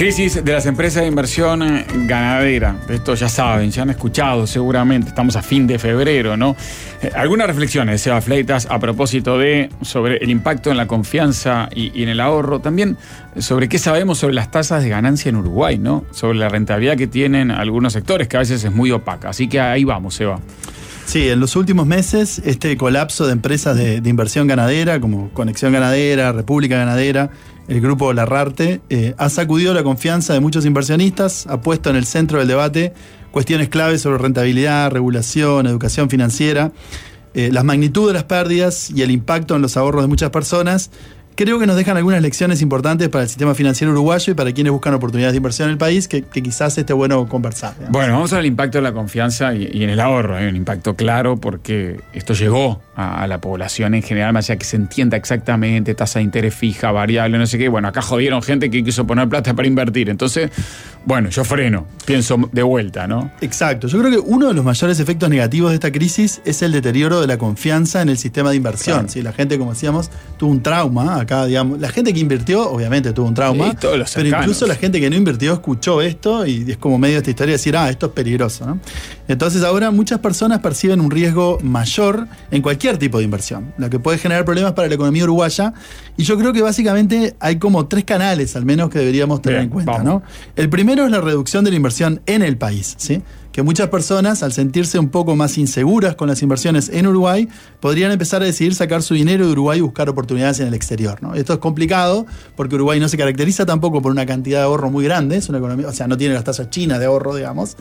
Crisis de las empresas de inversión ganadera. Esto ya saben, ya han escuchado seguramente. Estamos a fin de febrero, ¿no? Algunas reflexiones de Seba Fleitas a propósito sobre el impacto en la confianza y en el ahorro. También sobre qué sabemos sobre las tasas de ganancia en Uruguay, ¿no? Sobre la rentabilidad que tienen algunos sectores, que a veces es muy opaca. Así que ahí vamos, Seba. Sí, en los últimos meses, este colapso de empresas de inversión ganadera, como Conexión Ganadera, República Ganadera, el grupo Larrarte, ha sacudido la confianza de muchos inversionistas, ha puesto en el centro del debate cuestiones claves sobre rentabilidad, regulación, educación financiera, las magnitudes de las pérdidas y el impacto en los ahorros de muchas personas. Creo que nos dejan algunas lecciones importantes para el sistema financiero uruguayo y para quienes buscan oportunidades de inversión en el país, que quizás esté bueno conversar, digamos. Bueno, vamos al impacto de la confianza y en el ahorro. Hay un impacto claro porque esto llegó a la población en general, más allá que se entienda exactamente tasa de interés fija, variable, no sé qué. Bueno, acá jodieron gente que quiso poner plata para invertir. Entonces, bueno, yo freno, pienso de vuelta, ¿no? Exacto. Yo creo que uno de los mayores efectos negativos de esta crisis es el deterioro de la confianza en el sistema de inversión. Claro. ¿Sí? La gente, como decíamos, tuvo un trauma. Acá, digamos, la gente que invirtió, obviamente, tuvo un trauma. Sí, todos los cercanos. Pero incluso la gente que no invirtió escuchó esto y es como medio de esta historia de decir, esto es peligroso, ¿no? Entonces ahora muchas personas perciben un riesgo mayor en cualquier tipo de inversión, lo que puede generar problemas para la economía uruguaya. Y yo creo que básicamente hay como 3 canales al menos que deberíamos tener en cuenta, ¿no? El primero es la reducción de la inversión en el país, ¿sí? Que muchas personas, al sentirse un poco más inseguras con las inversiones en Uruguay, podrían empezar a decidir sacar su dinero de Uruguay y buscar oportunidades en el exterior, ¿no? Esto es complicado porque Uruguay no se caracteriza tampoco por una cantidad de ahorro muy grande, es una economía, o sea, no tiene las tasas chinas de ahorro, digamos,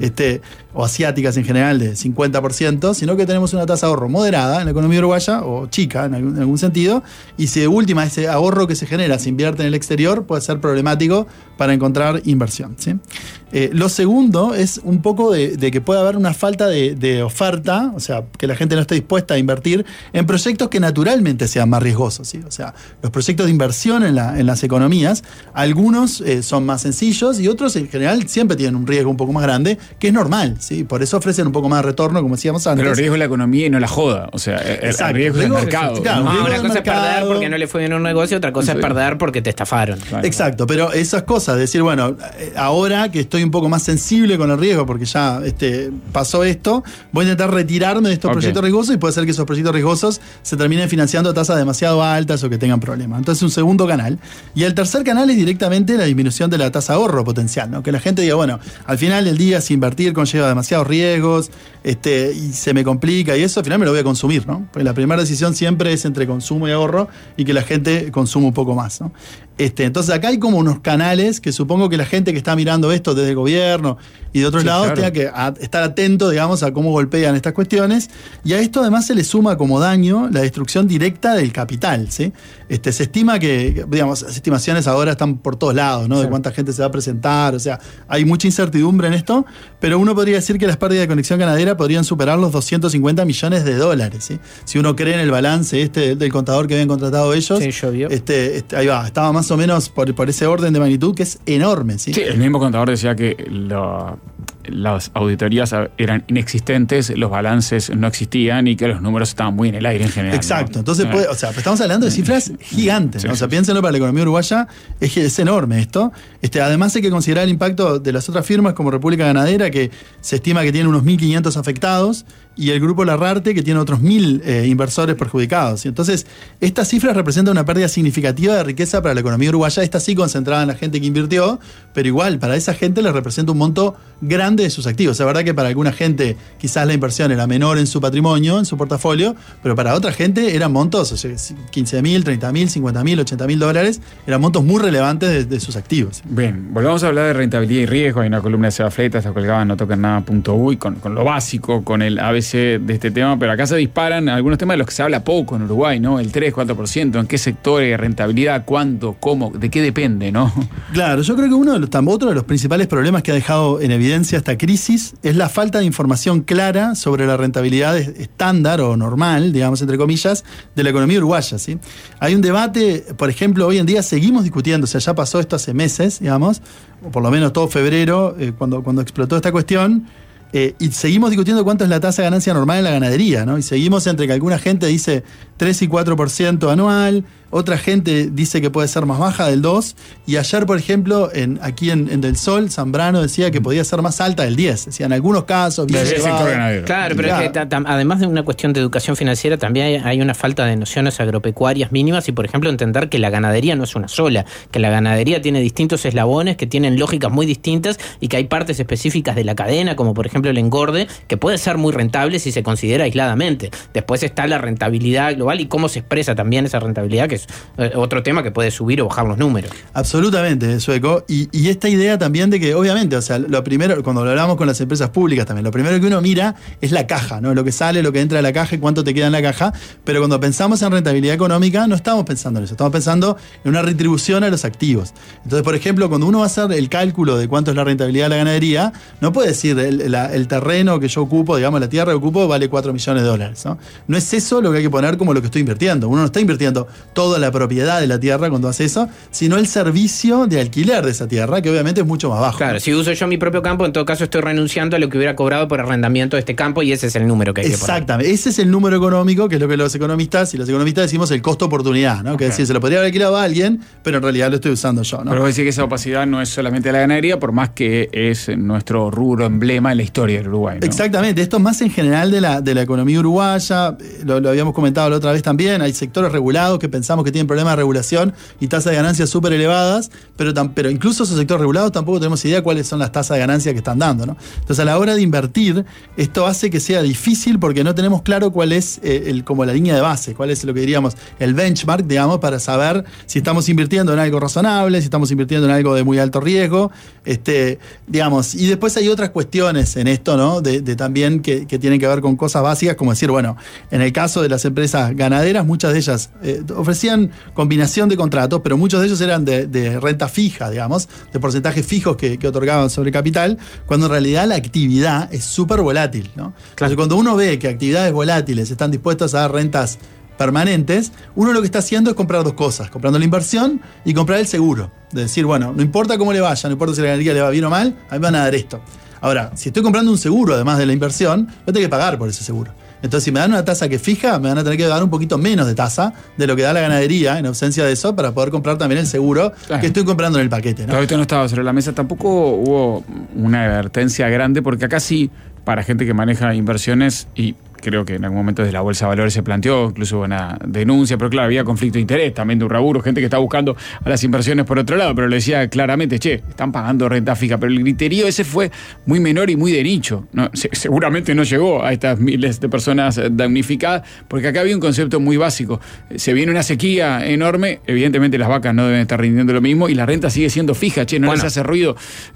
o asiáticas en general de 50%, sino que tenemos una tasa de ahorro moderada en la economía uruguaya, o chica en algún sentido, y si de última ese ahorro que se genera se invierte en el exterior, puede ser problemático para encontrar inversión, ¿sí? Lo segundo es un poco de que puede haber una falta de oferta, o sea, que la gente no esté dispuesta a invertir en proyectos que naturalmente sean más riesgosos, ¿sí? O sea, los proyectos de inversión en las economías, algunos son más sencillos y otros en general siempre tienen un riesgo un poco más grande, que es normal, ¿sí? Por eso ofrecen un poco más de retorno, como decíamos antes. Pero el riesgo es la economía y no la joda, o sea, el riesgo es el mercado. Claro, una cosa es perder porque no le fue bien un negocio, otra cosa es perder porque te estafaron. Claro. Exacto, pero esas cosas, decir, bueno, ahora que estoy un poco más sensible con el riesgo porque ya pasó esto, voy a intentar retirarme de estos proyectos riesgosos y puede ser que esos proyectos riesgosos se terminen financiando a tasas demasiado altas o que tengan problemas. Entonces, un segundo canal. Y el tercer canal es directamente la disminución de la tasa de ahorro potencial, ¿no? Que la gente diga, bueno, al final del día, si invertir conlleva demasiados riesgos y se me complica y eso, al final me lo voy a consumir, ¿no? Porque la primera decisión siempre es entre consumo y ahorro y que la gente consuma un poco más, ¿no? Entonces acá hay como unos canales que supongo que la gente que está mirando esto desde el gobierno y de otros lados tenga que estar atento, digamos, a cómo golpean estas cuestiones. Y a esto además se le suma como daño la destrucción directa del capital, ¿sí? Se estima que, digamos, las estimaciones ahora están por todos lados, ¿no? Sí. De cuánta gente se va a presentar, o sea, hay mucha incertidumbre en esto, pero uno podría decir que las pérdidas de Conexión Ganadera podrían superar los 250 millones de dólares, ¿sí? Si uno cree en el balance del contador que habían contratado ellos, sí, llovió. Ahí va, estaba más o menos por ese orden de magnitud que es enorme, ¿sí? Sí, el mismo contador decía que las auditorías eran inexistentes, los balances no existían y que los números estaban muy en el aire en general. Exacto, ¿no? Entonces estamos hablando de cifras gigantes, ¿no? O sea, piénsenlo, para la economía uruguaya es enorme esto. Además hay que considerar el impacto de las otras firmas como República Ganadera, que se estima que tiene unos 1.500 afectados, y el grupo Larrarte, que tiene otros 1.000 inversores perjudicados. Y entonces, estas cifras representan una pérdida significativa de riqueza para la economía uruguaya, esta sí concentrada en la gente que invirtió, pero igual, para esa gente les representa un monto grande de sus activos. Es verdad que para alguna gente quizás la inversión era menor en su patrimonio, en su portafolio, pero para otra gente eran montos, o sea, 15.000, 30.000, 50.000, 80.000 dólares, eran montos muy relevantes de sus activos. Bien, volvamos a hablar de rentabilidad y riesgo. Hay una columna de Seba Fleitas, está colgada en notoquernada.uy con lo básico, con el ABC de este tema, pero acá se disparan algunos temas de los que se habla poco en Uruguay, ¿no? El 3, 4%, ¿en qué sectores, rentabilidad, cuánto, cómo, de qué depende, ¿no? Claro, yo creo que otro de los principales problemas que ha dejado en evidencia esta crisis es la falta de información clara sobre la rentabilidad estándar o normal, digamos, entre comillas, de la economía uruguaya, ¿sí? Hay un debate, por ejemplo, hoy en día seguimos discutiendo, o sea, ya pasó esto hace meses, digamos, o por lo menos todo febrero, cuando explotó esta cuestión, y seguimos discutiendo cuánto es la tasa de ganancia normal en la ganadería, ¿no? Y seguimos entre que alguna gente dice 3 y 4% anual. Otra gente dice que puede ser más baja, del 2%. Y ayer, por ejemplo, aquí en Del Sol, Zambrano decía que podía ser más alta, del 10%. Decía, en algunos casos, bien llevado. Claro, pero es que además de una cuestión de educación financiera, también hay una falta de nociones agropecuarias mínimas y, por ejemplo, entender que la ganadería no es una sola, que la ganadería tiene distintos eslabones que tienen lógicas muy distintas y que hay partes específicas de la cadena, como por ejemplo el engorde, que puede ser muy rentable si se considera aisladamente. Después está la rentabilidad global y cómo se expresa también esa rentabilidad, que es otro tema que puede subir o bajar los números. Absolutamente, Sueco. Y esta idea también de que, obviamente, o sea, lo primero, cuando lo hablamos con las empresas públicas también, lo primero que uno mira es la caja, ¿no? Lo que sale, lo que entra de la caja y cuánto te queda en la caja. Pero cuando pensamos en rentabilidad económica, no estamos pensando en eso. Estamos pensando en una retribución a los activos. Entonces, por ejemplo, cuando uno va a hacer el cálculo de cuánto es la rentabilidad de la ganadería, no puede decir el terreno que yo ocupo, digamos, la tierra que ocupo, vale $4 millones, ¿no? No es eso lo que hay que poner como lo que estoy invirtiendo. Uno no está invirtiendo toda la propiedad de la tierra cuando hace eso, sino el servicio de alquiler de esa tierra, que obviamente es mucho más bajo. Claro, si uso yo mi propio campo, en todo caso estoy renunciando a lo que hubiera cobrado por arrendamiento de este campo y ese es el número que hay que poner. Exactamente, ese es el número económico, que es lo que los economistas decimos el costo oportunidad, ¿no? Okay. Que es decir, se lo podría haber alquilado a alguien, pero en realidad lo estoy usando yo, ¿no? Pero vos decís que esa opacidad no es solamente la ganadería, por más que es nuestro rubro emblema en la historia del Uruguay, ¿no? Exactamente, esto es más en general de la economía uruguaya, lo habíamos comentado la otra vez también, hay sectores regulados que pensamos que tienen problemas de regulación y tasas de ganancias súper elevadas, pero incluso esos sectores regulados tampoco tenemos idea cuáles son las tasas de ganancias que están dando, ¿no? Entonces, a la hora de invertir, esto hace que sea difícil porque no tenemos claro cuál es como la línea de base, cuál es lo que diríamos el benchmark, digamos, para saber si estamos invirtiendo en algo razonable, si estamos invirtiendo en algo de muy alto riesgo, digamos. Y después hay otras cuestiones en esto, ¿no? De también que tienen que ver con cosas básicas, como decir, bueno, en el caso de las empresas ganaderas, muchas de ellas ofrecían combinación de contratos, pero muchos de ellos eran de renta fija, digamos, de porcentajes fijos que otorgaban sobre capital, cuando en realidad la actividad es súper volátil, ¿no? Claro. Entonces, cuando uno ve que actividades volátiles están dispuestas a dar rentas permanentes, uno lo que está haciendo es comprar dos cosas, comprando la inversión y comprar el seguro. De decir, bueno, no importa cómo le vaya, no importa si la ganadería le va bien o mal, a mí me van a dar esto. Ahora, si estoy comprando un seguro, además de la inversión, yo tengo que pagar por ese seguro. Entonces, si me dan una tasa que fija, me van a tener que dar un poquito menos de tasa de lo que da la ganadería, en ausencia de eso, para poder comprar también el seguro que estoy comprando en el paquete, ¿no? Todo esto no estaba sobre la mesa. Tampoco hubo una advertencia grande, porque acá sí, para gente que maneja inversiones, y creo que en algún momento desde la Bolsa de Valores se planteó, incluso una denuncia, pero claro, había conflicto de interés también de Urraburu, gente que está buscando a las inversiones por otro lado, pero le decía claramente, están pagando renta fija, pero el griterío ese fue muy menor y muy de nicho, ¿no? Seguramente no llegó a estas miles de personas damnificadas, porque acá había un concepto muy básico. Se viene una sequía enorme, evidentemente las vacas no deben estar rindiendo lo mismo y la renta sigue siendo fija, no les hace ruido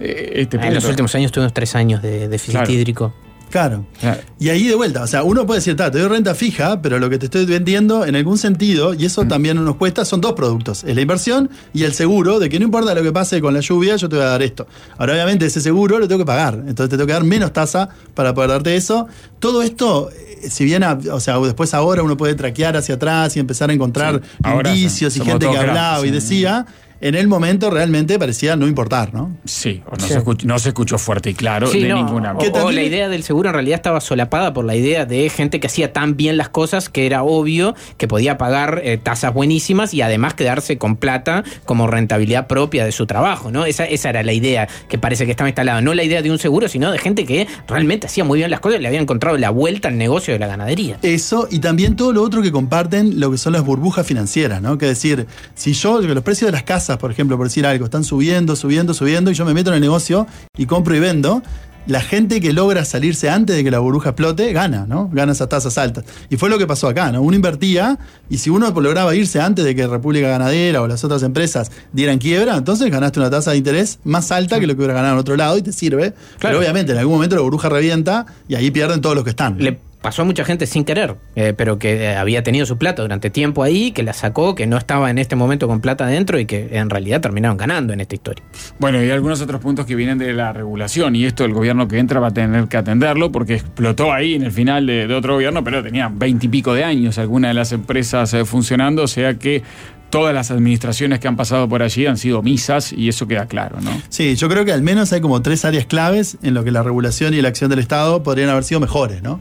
en los últimos años tuvimos 3 años de déficit hídrico. Claro. Y ahí de vuelta, o sea, uno puede decir, te doy renta fija, pero lo que te estoy vendiendo en algún sentido, y eso también nos cuesta, son dos productos. Es la inversión y el seguro, de que no importa lo que pase con la lluvia, yo te voy a dar esto. Ahora, obviamente, ese seguro lo tengo que pagar. Entonces te tengo que dar menos tasa para poder darte eso. Todo esto, si bien, después ahora uno puede traquear hacia atrás y empezar a encontrar indicios y gente que hablaba y decía... En el momento realmente parecía no importar, ¿no? Sí, no se escuchó fuerte y claro de ninguna manera. O la idea del seguro en realidad estaba solapada por la idea de gente que hacía tan bien las cosas que era obvio que podía pagar tasas buenísimas y además quedarse con plata como rentabilidad propia de su trabajo, ¿no? Esa era la idea que parece que estaba instalada. No la idea de un seguro, sino de gente que realmente hacía muy bien las cosas y le había encontrado la vuelta al negocio de la ganadería. Eso, y también todo lo otro que comparten, lo que son las burbujas financieras, ¿no? Que decir, si los precios de las casas, por ejemplo, por decir algo, están subiendo, y yo me meto en el negocio y compro y vendo, la gente que logra salirse antes de que la burbuja explote, gana, ¿no? Gana esas tasas altas. Y fue lo que pasó acá, ¿no? Uno invertía y si uno lograba irse antes de que República Ganadera o las otras empresas dieran quiebra, entonces ganaste una tasa de interés más alta que lo que hubiera ganado en otro lado y te sirve. Claro. Pero obviamente en algún momento la burbuja revienta y ahí pierden todos los que están, ¿no? Pasó a mucha gente sin querer, pero que había tenido su plata durante tiempo ahí, que la sacó, que no estaba en este momento con plata adentro y que en realidad terminaron ganando en esta historia. Bueno, y algunos otros puntos que vienen de la regulación, y esto el gobierno que entra va a tener que atenderlo porque explotó ahí en el final de otro gobierno, pero tenía 20 y pico de años algunas de las empresas funcionando, o sea que todas las administraciones que han pasado por allí han sido omisas y eso queda claro, ¿no? Sí, yo creo que al menos hay como 3 áreas claves en lo que la regulación y la acción del Estado podrían haber sido mejores, ¿no?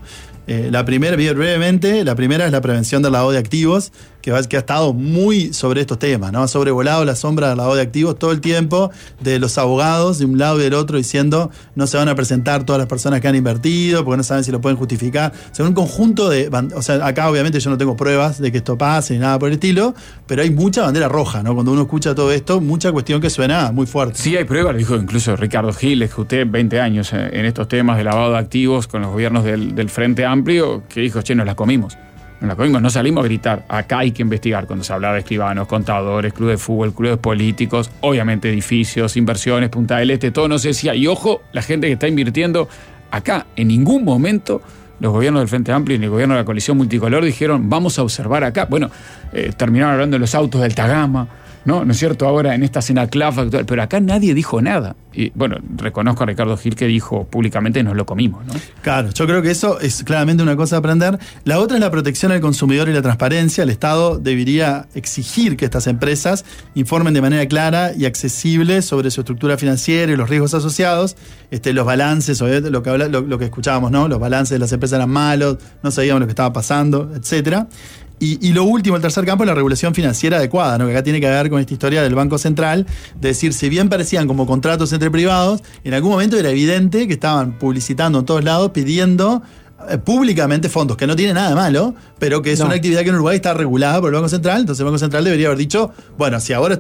La primera, bien brevemente, la primera es la prevención del lavado de activos, que ha estado muy sobre estos temas, ¿no? Ha sobrevolado la sombra del lavado de activos todo el tiempo, de los abogados de un lado y del otro diciendo no se van a presentar todas las personas que han invertido porque no saben si lo pueden justificar. O sea, un conjunto de... O sea, acá obviamente yo no tengo pruebas de que esto pase ni nada por el estilo, pero hay mucha bandera roja, ¿no? Cuando uno escucha todo esto, mucha cuestión que suena muy fuerte. Sí, hay pruebas, lo dijo incluso Ricardo Gil, usted 20 años en estos temas de lavado de activos con los gobiernos del Frente Amplio, que dijo, che, nos la comimos. No salimos a gritar, acá hay que investigar cuando se hablaba de escribanos, contadores, clubes de fútbol, clubes políticos, obviamente edificios, inversiones, Punta del Este, todo no se decía. Y ojo, la gente que está invirtiendo acá, en ningún momento los gobiernos del Frente Amplio ni el gobierno de la coalición multicolor dijeron vamos a observar acá. Bueno, terminaron hablando de los autos del Tagama, ¿no es cierto? Ahora en esta cena CLAF actual, pero acá nadie dijo nada. Y bueno, reconozco a Ricardo Gil que dijo públicamente nos lo comimos, ¿no? Claro, yo creo que eso es claramente una cosa a aprender. La otra es la protección al consumidor y la transparencia. El Estado debería exigir que estas empresas informen de manera clara y accesible sobre su estructura financiera y los riesgos asociados, los balances, lo que escuchábamos, ¿no? Los balances de las empresas eran malos, no sabíamos lo que estaba pasando, etcétera. Y lo último, el tercer campo, es la regulación financiera adecuada, ¿no? Que acá tiene que ver con esta historia del Banco Central, de decir, si bien parecían como contratos entre privados, en algún momento era evidente que estaban publicitando en todos lados, pidiendo públicamente fondos, que no tiene nada de malo, pero que es una actividad que en Uruguay está regulada por el Banco Central. Entonces el Banco Central debería haber dicho, bueno,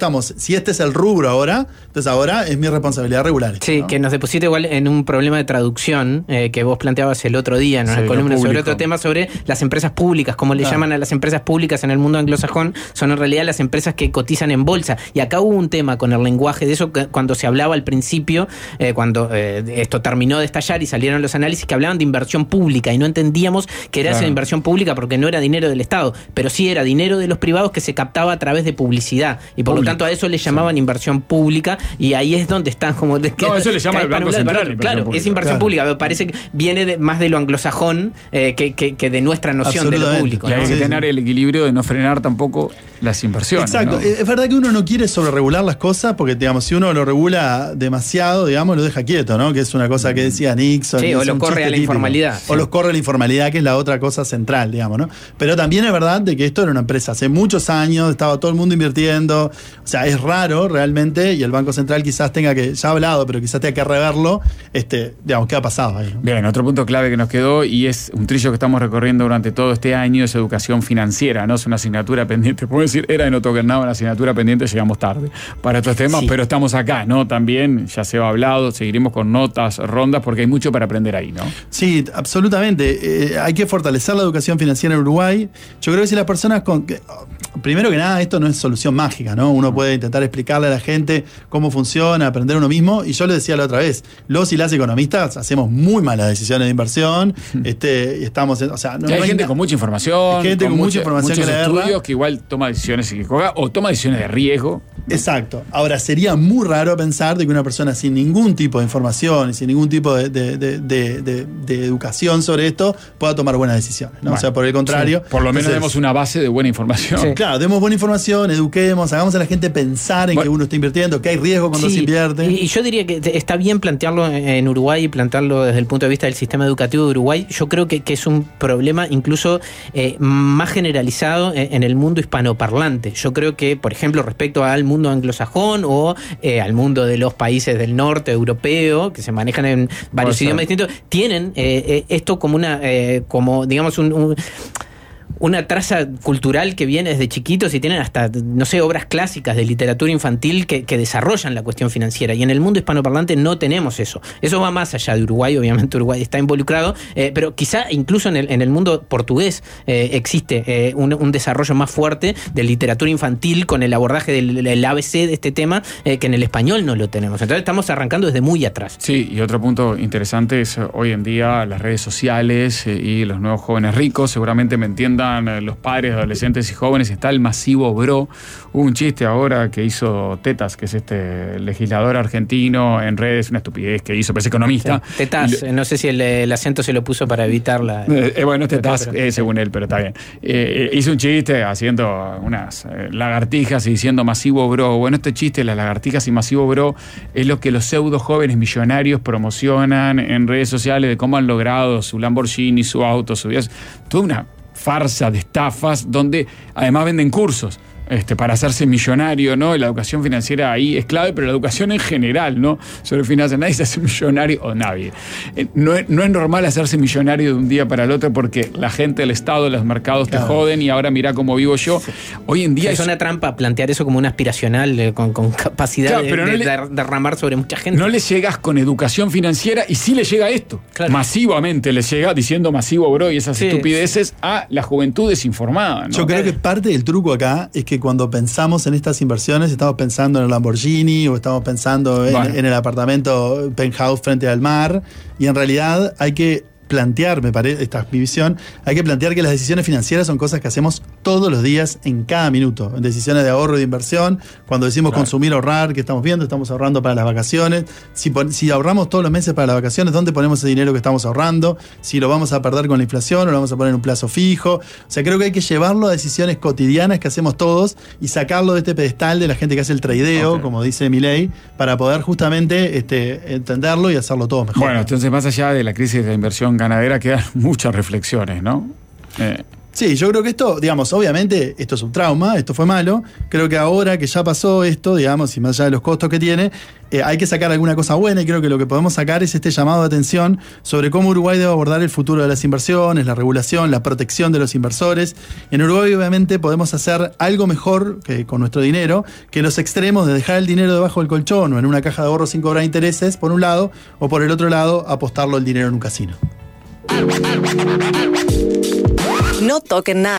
si este es el rubro ahora, entonces ahora es mi responsabilidad regular. Sí, ¿no? Que nos deposita igual en un problema de traducción que vos planteabas el otro día en una columna sobre otro tema, sobre las empresas públicas, como le llaman a las empresas públicas en el mundo anglosajón, son en realidad las empresas que cotizan en bolsa. Y acá hubo un tema con el lenguaje de eso, cuando se hablaba al principio, cuando esto terminó de estallar y salieron los análisis que hablaban de inversión pública, y no entendíamos que era esa inversión pública porque no era dinero del Estado, pero sí era dinero de los privados que se captaba a través de publicidad, y por lo tanto a eso le llamaban inversión pública, y ahí es donde están como... eso le llama el Banco Central. Claro, es inversión pública, me parece que viene más de lo anglosajón que de nuestra noción de lo público, ¿no? Y hay que tener el equilibrio de no frenar tampoco las inversiones. Exacto, ¿no? Es verdad que uno no quiere sobreregular las cosas porque, digamos, si uno lo regula demasiado, digamos, lo deja quieto, ¿no? Que es una cosa que decía Nixon. Sí, o lo corre a la informalidad. O los corre a la informalidad, que es la otra cosa central, digamos, ¿no? Pero también es verdad de que esto era una empresa hace muchos años, estaba todo el mundo invirtiendo, o sea, es raro realmente, y el Banco Central quizás tenga que, ya ha hablado, pero quizás tenga que reverlo, digamos, ¿qué ha pasado ahí, ¿no? Bien, otro punto clave que nos quedó, y es un trillo que estamos recorriendo durante todo este año, es educación financiera, ¿no? Es una asignatura pendiente, puedo decir, era en Otogernado una asignatura pendiente, llegamos tarde para estos temas, pero estamos acá, ¿no? También ya se ha hablado, seguiremos con notas, rondas, porque hay mucho para aprender ahí, ¿no? Sí, absolutamente. Hay que fortalecer la educación financiera en Uruguay. Yo creo que si las personas primero que nada, esto no es solución mágica, ¿no? Uno puede intentar explicarle a la gente cómo funciona, aprender uno mismo, y yo lo decía la otra vez, los y las economistas hacemos muy malas decisiones de inversión, y estamos, o sea, hay gente con mucha información, con mucha información, muchos estudios que igual toma decisiones equivocadas o toma decisiones de riesgo. Exacto. Ahora, sería muy raro pensar de que una persona sin ningún tipo de información y sin ningún tipo de educación sobre esto pueda tomar buenas decisiones, ¿no? Bueno, o sea, por el contrario. Sí. Por lo menos demos una base de buena información. Sí. Claro, demos buena información, eduquemos, hagamos a la gente pensar en que uno está invirtiendo, que hay riesgo cuando se invierte. Y yo diría que está bien plantearlo en Uruguay y plantearlo desde el punto de vista del sistema educativo de Uruguay. Yo creo que es un problema incluso más generalizado en el mundo hispanoparlante. Yo creo que, por ejemplo, respecto al mundo anglosajón o al mundo de los países del norte europeo, que se manejan en varios idiomas distintos, tienen esto como como digamos una traza cultural que viene desde chiquitos y tienen hasta, no sé, obras clásicas de literatura infantil que desarrollan la cuestión financiera. Y en el mundo hispanoparlante no tenemos eso. Eso va más allá de Uruguay, obviamente Uruguay está involucrado, pero quizá incluso en el mundo portugués existe un desarrollo más fuerte de literatura infantil con el abordaje del ABC de este tema que en el español no lo tenemos. Entonces estamos arrancando desde muy atrás. Sí, y otro punto interesante es hoy en día las redes sociales y los nuevos jóvenes ricos seguramente me entiendan usan los padres, adolescentes y jóvenes, está el masivo bro. Hubo un chiste ahora que hizo Tetas, que es este legislador argentino en redes, una estupidez que hizo, pero es economista. Sí. Tetas, no sé si el acento se lo puso para evitar la... bueno, Tetas, según él, pero está bien. Hizo un chiste haciendo unas lagartijas y diciendo masivo bro. Bueno, este chiste, las lagartijas y masivo bro, es lo que los pseudo jóvenes millonarios promocionan en redes sociales de cómo han logrado su Lamborghini, su auto, su vida. Toda una farsa de estafas donde además venden cursos. Para hacerse millonario, ¿no? La educación financiera ahí es clave, pero la educación en general, ¿no? Sobre finanzas, nadie se hace millonario, o nadie. No es normal hacerse millonario de un día para el otro porque la gente, el Estado, los mercados te joden y ahora mirá cómo vivo yo. Sí. Hoy en día es una trampa plantear eso como una aspiracional con capacidad de derramar sobre mucha gente. No le llegas con educación financiera y sí le llega esto. Claro. Masivamente le llega diciendo masivo bro y esas estupideces a la juventud desinformada, ¿no? Yo creo que parte del truco acá es que cuando pensamos en estas inversiones estamos pensando en el Lamborghini o estamos pensando en el apartamento penthouse frente al mar, y en realidad hay que plantear, me parece, esta es mi visión, hay que plantear que las decisiones financieras son cosas que hacemos todos los días, en cada minuto, en decisiones de ahorro y de inversión, cuando decimos consumir, ahorrar, ¿qué estamos viendo? Estamos ahorrando para las vacaciones, si ahorramos todos los meses para las vacaciones, ¿dónde ponemos ese dinero que estamos ahorrando? Si lo vamos a perder con la inflación o lo vamos a poner en un plazo fijo. O sea, creo que hay que llevarlo a decisiones cotidianas que hacemos todos y sacarlo de este pedestal de la gente que hace el tradeo, como dice Milei, para poder justamente entenderlo y hacerlo todo mejor. Bueno, entonces más allá de la crisis de la inversión ganadera quedan muchas reflexiones, ¿no? Sí, yo creo que esto, digamos, obviamente esto es un trauma, esto fue malo. Creo que ahora que ya pasó esto, digamos, y más allá de los costos que tiene, hay que sacar alguna cosa buena, y creo que lo que podemos sacar es este llamado de atención sobre cómo Uruguay debe abordar el futuro de las inversiones, la regulación, la protección de los inversores. En Uruguay obviamente podemos hacer algo mejor que con nuestro dinero, que los extremos de dejar el dinero debajo del colchón o en una caja de ahorro sin cobrar intereses, por un lado, o por el otro lado, apostarlo el dinero en un casino. No toquen nada.